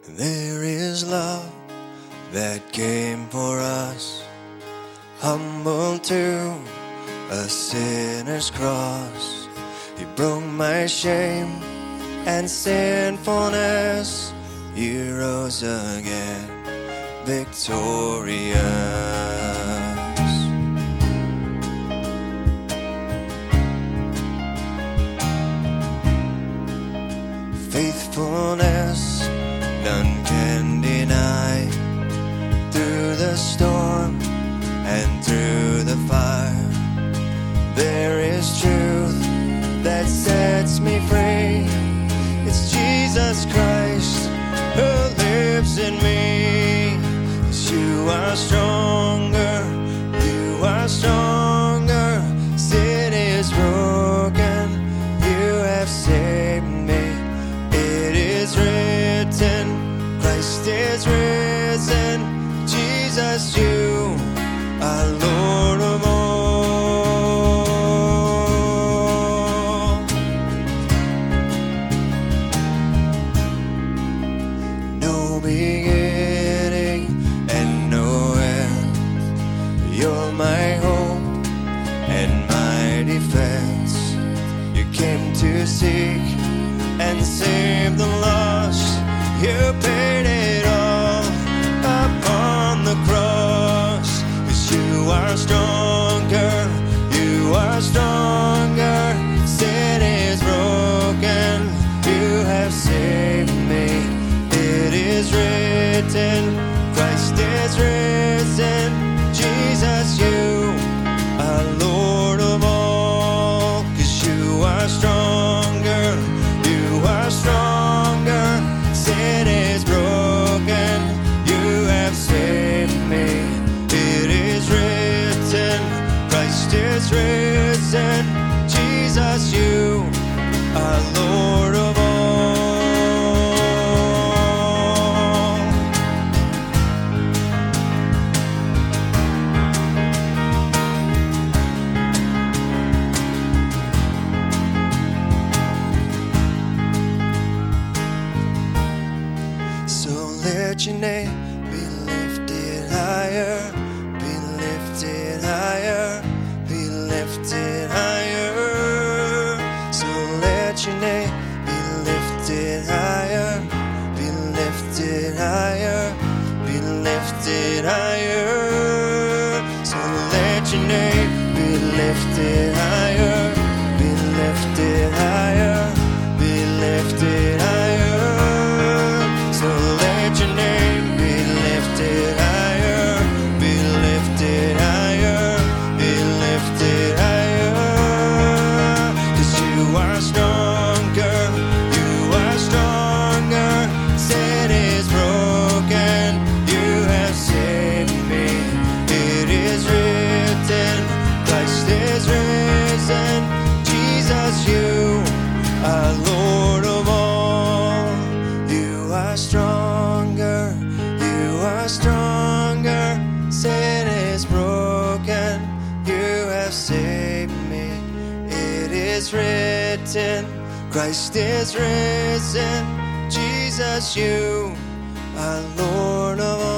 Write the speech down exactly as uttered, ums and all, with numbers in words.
There is love that came for us, humble to a sinner's cross. He broke my shame and sinfulness. He rose again, victorious. Faithfulness none can deny. Through the storm and through the fire, there is truth that sets me free. It's Jesus Christ who lives in me. 'Cause you are stronger, you are stronger. Sin is broken, you have saved me. It is written, Christ is risen. Jesus, you are Lord of all. No beginning and no end. You're my hope and my defense. You came to seek and save the lost. You paid it all upon the cross. 'Cause you are stronger, you are stronger. Sin is broken, you have saved me. It is written, Christ is risen. Jesus, you are Lord of all. 'Cause you are stronger, you are stronger. Sin is broken, you have saved me. It is written, Christ is risen. Jesus, you are Lord of all. So let your name be lifted higher, be lifted higher, be lifted higher. So let your name be lifted higher, be lifted higher, be lifted higher. So let your name be lifted higher, be lifted higher, be lifted higher. So let your name be lifted higher, be lifted higher, be lifted higher. 'Cause you are stronger, you are stronger. Sin is broken, you have saved me. It is written, Christ is risen. Jesus, you are Lord of all. You are stronger, you are stronger. Sin is broken, you have saved me. It is written, Christ is risen. Jesus, you are Lord of all.